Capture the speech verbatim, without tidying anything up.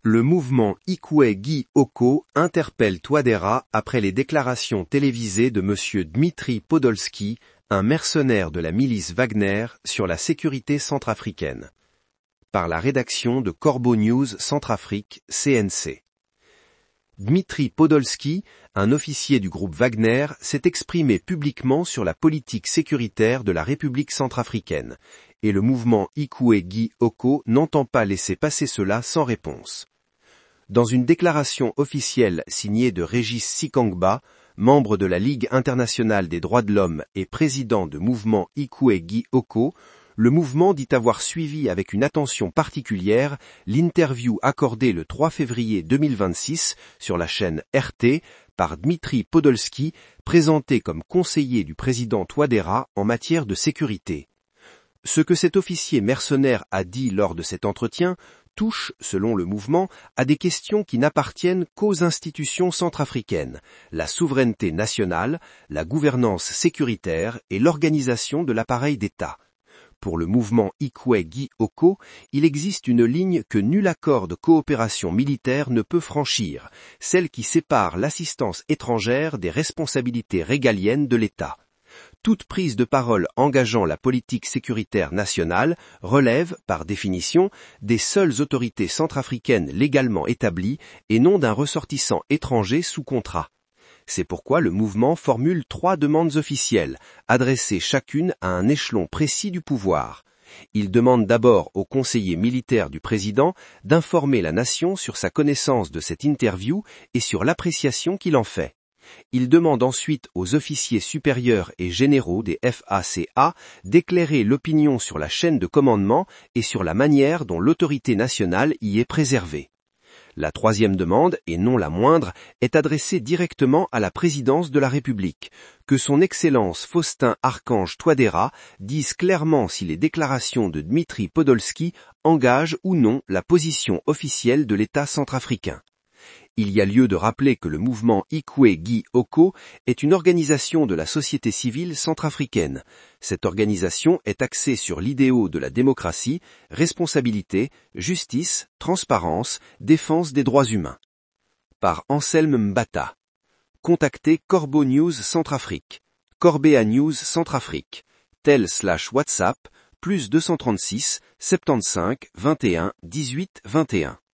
Le mouvement Ikoué-Guy Oko interpelle Touadéra après les déclarations télévisées de M. Dmitri Podolski, un mercenaire de la milice Wagner, sur la sécurité centrafricaine. Par la rédaction de Corbeau News Centrafrique, C N C. Dmitri Podolski, un officier du groupe Wagner, s'est exprimé publiquement sur la politique sécuritaire de la République centrafricaine, et le mouvement Ikoué-Guy Oko n'entend pas laisser passer cela sans réponse. Dans une déclaration officielle signée de Régis Sikangba, membre de la Ligue internationale des droits de l'homme et président de mouvement Ikoué-Guy Oko, le mouvement dit avoir suivi avec une attention particulière l'interview accordée le trois février deux mille vingt-six sur la chaîne R T par Dmitri Podolski, présenté comme conseiller du président Touadéra en matière de sécurité. Ce que cet officier mercenaire a dit lors de cet entretien touche, selon le mouvement, à des questions qui n'appartiennent qu'aux institutions centrafricaines, la souveraineté nationale, la gouvernance sécuritaire et l'organisation de l'appareil d'État. Pour le mouvement Ikoué-Guy Oko, il existe une ligne que nul accord de coopération militaire ne peut franchir, celle qui sépare l'assistance étrangère des responsabilités régaliennes de l'État. Toute prise de parole engageant la politique sécuritaire nationale relève, par définition, des seules autorités centrafricaines légalement établies et non d'un ressortissant étranger sous contrat. C'est pourquoi le mouvement formule trois demandes officielles, adressées chacune à un échelon précis du pouvoir. Il demande d'abord au conseiller militaire du président d'informer la nation sur sa connaissance de cette interview et sur l'appréciation qu'il en fait. Il demande ensuite aux officiers supérieurs et généraux des F A C A d'éclairer l'opinion sur la chaîne de commandement et sur la manière dont l'autorité nationale y est préservée. La troisième demande, et non la moindre, est adressée directement à la présidence de la République, que son Excellence Faustin Archange Touadéra dise clairement si les déclarations de Dmitri Podolski engagent ou non la position officielle de l'État centrafricain. Il y a lieu de rappeler que le mouvement Ikoué-Guy Oko est une organisation de la société civile centrafricaine. Cette organisation est axée sur l'idéal de la démocratie, responsabilité, justice, transparence, défense des droits humains. Par Anselme Mbata. Contactez Corbeau News Centrafrique. Corbea News Centrafrique. Tel slash WhatsApp, plus deux cent trente-six, soixante-quinze, vingt et un, dix-huit, vingt et un.